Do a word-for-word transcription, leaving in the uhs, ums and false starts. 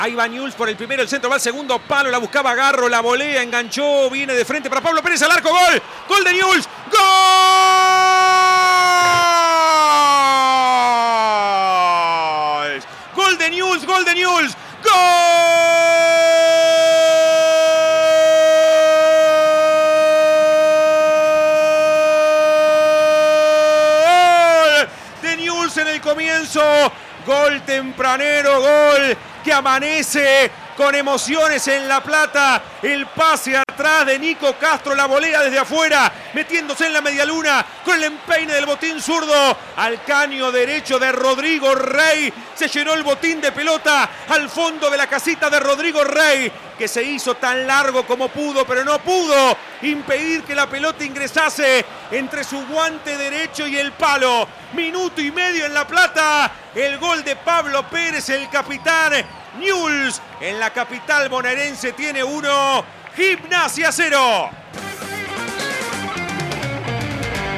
Ahí va Newell's por el primero, el centro va al segundo palo, la buscaba Garro, la volea, enganchó, viene de frente para Pablo Pérez al arco, gol, gol de Newell's, gol, gol de Newell's, gol de Newell's, gol de Newell's en el comienzo, gol tempranero, gol que amanece con emociones en La Plata. El pase atrás de Nico Castro, la volea desde afuera, metiéndose en la medialuna con el empeine del botín zurdo al caño derecho de Rodrigo Rey. Se llenó el botín de pelota al fondo de la casita de Rodrigo Rey, que se hizo tan largo como pudo, pero no pudo impedir que la pelota ingresase entre su guante derecho y el palo. Minuto y medio en La Plata, el gol de Pablo Pérez, el capitán. Newell's en la capital bonaerense tiene uno, Gimnasia cero.